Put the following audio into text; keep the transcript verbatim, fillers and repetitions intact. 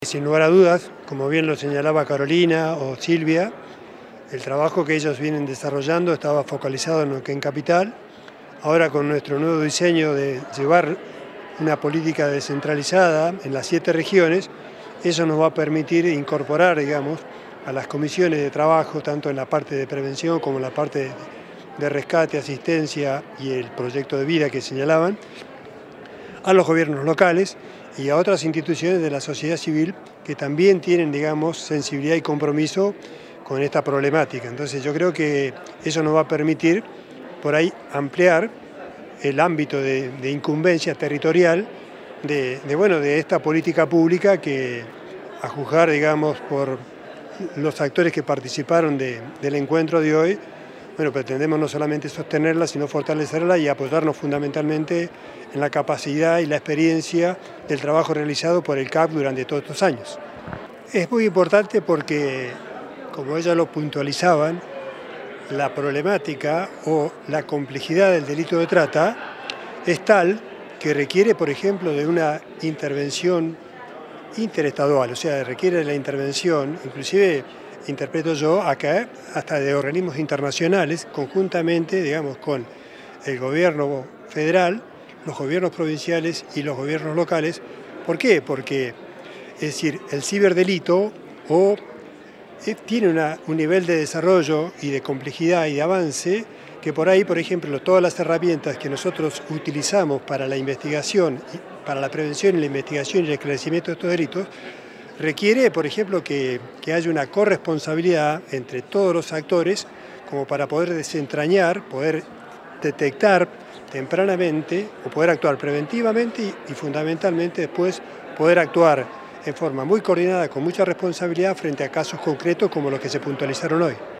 Sin lugar a dudas, como bien lo señalaba Carolina o Silvia, el trabajo que ellos vienen desarrollando estaba focalizado en Neuquén Capital. Ahora con nuestro nuevo diseño de llevar una política descentralizada en las siete regiones, eso nos va a permitir incorporar, digamos, a las comisiones de trabajo, tanto en la parte de prevención como en la parte de rescate, asistencia y el proyecto de vida que señalaban, a los gobiernos locales y a otras instituciones de la sociedad civil que también tienen, digamos, sensibilidad y compromiso con esta problemática. Entonces yo creo que eso nos va a permitir por ahí ampliar el ámbito de, de incumbencia territorial de, de, bueno, de esta política pública que, a juzgar, digamos, por los actores que participaron de, del encuentro de hoy, bueno, pretendemos no solamente sostenerla, sino fortalecerla y apoyarnos fundamentalmente en la capacidad y la experiencia del trabajo realizado por el C A P durante todos estos años. Es muy importante porque, como ellas lo puntualizaban, la problemática o la complejidad del delito de trata es tal que requiere, por ejemplo, de una intervención interestadual, o sea, requiere de la intervención, inclusive interpreto yo acá, hasta de organismos internacionales, conjuntamente, digamos, con el gobierno federal, los gobiernos provinciales y los gobiernos locales. ¿Por qué? Porque, es decir, el ciberdelito o, eh, tiene una, un nivel de desarrollo y de complejidad y de avance que por ahí, por ejemplo, todas las herramientas que nosotros utilizamos para la investigación, para la prevención y la investigación y el esclarecimiento de estos delitos, requiere, por ejemplo, que, que haya una corresponsabilidad entre todos los actores como para poder desentrañar, poder detectar tempranamente o poder actuar preventivamente y, y fundamentalmente después poder actuar en forma muy coordinada, con mucha responsabilidad frente a casos concretos como los que se puntualizaron hoy.